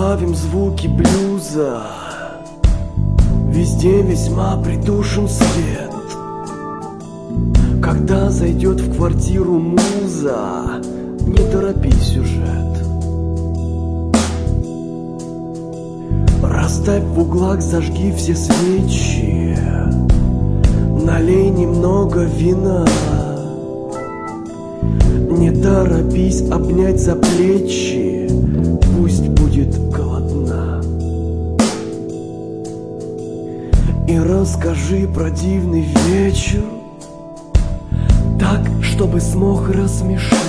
Добавим звуки блюза. Везде весьма притушен свет. Когда зайдет в квартиру муза, не торопи сюжет. Расставь в углах, зажги все свечи. Налей немного вина. Не торопись обнять за плечи, пусть будет голодна. И расскажи про дивный вечер, так, чтобы смог рассмешить.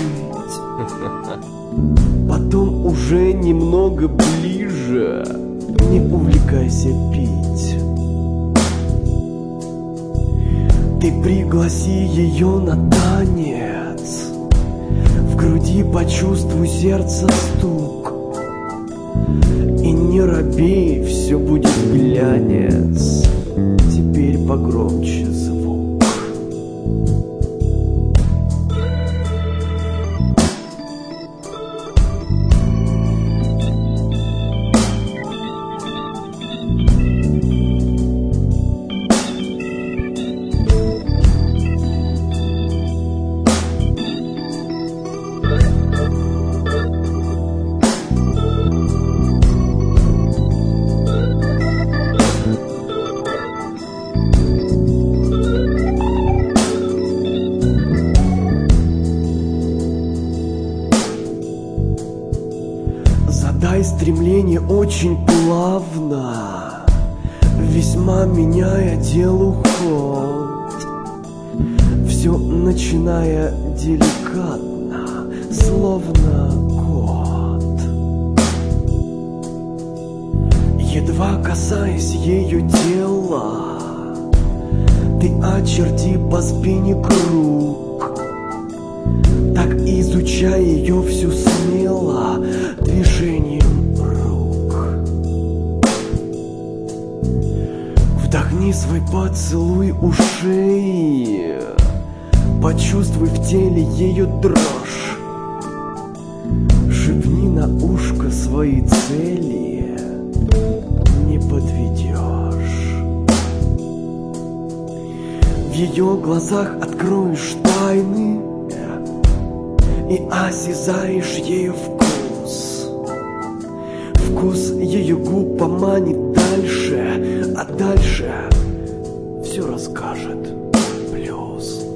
Потом уже немного ближе, не увлекайся пить. Ты пригласи ее на танец. В груди почувствуй сердце стук. И не робей, все будет глянец. Теперь погромче звук. Дай стремление очень плавно, весьма меняя делу ход. Все начиная деликатно, словно кот. Едва касаясь ее тела, ты очерти по спине круг. Так изучай ее всю смело движением рук. Вдохни свой поцелуй ушей, почувствуй в теле ее дрожь. Шепни на ушко свои цели, не подведешь. В ее глазах откроешь тайны и осязаешь ее вкус. Вкус ее губ поманит дальше, а дальше все расскажет блюз.